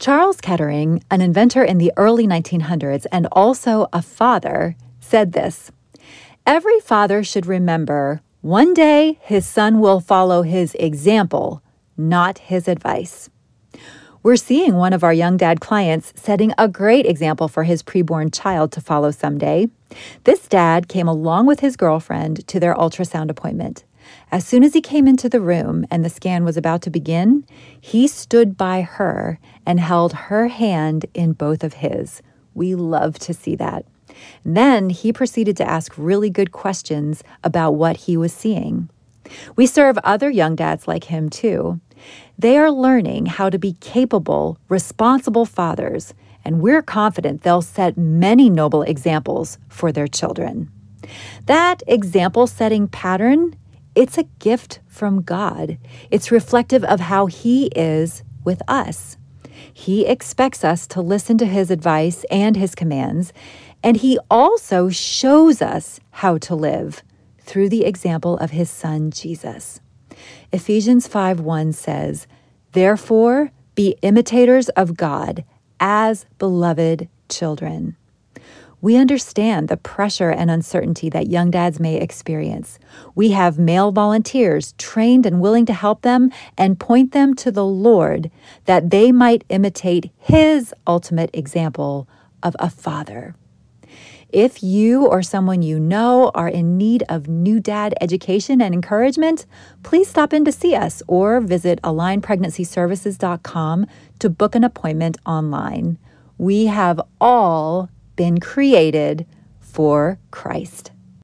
Charles Kettering, an inventor in the early 1900s and also a father, said this: "Every father should remember one day his son will follow his example, not his advice." We're seeing one of our young dad clients setting a great example for his preborn child to follow someday. This dad came along with his girlfriend to their ultrasound appointment. As soon as he came into the room and the scan was about to begin, he stood by her and held her hand in both of his. We love to see that. Then he proceeded to ask really good questions about what he was seeing. We serve other young dads like him too. They are learning how to be capable, responsible fathers, and we're confident they'll set many noble examples for their children. That example-setting pattern, it's a gift from God. It's reflective of how He is with us. He expects us to listen to His advice and His commands, and He also shows us how to live through the example of His Son, Jesus. Ephesians 5:1 says, "Therefore, be imitators of God as beloved children." We understand the pressure and uncertainty that young dads may experience. We have male volunteers trained and willing to help them and point them to the Lord that they might imitate His ultimate example of a father. If you or someone you know are in need of new dad education and encouragement, please stop in to see us or visit AlignPregnancyServices.com to book an appointment online. We have all been created for Christ.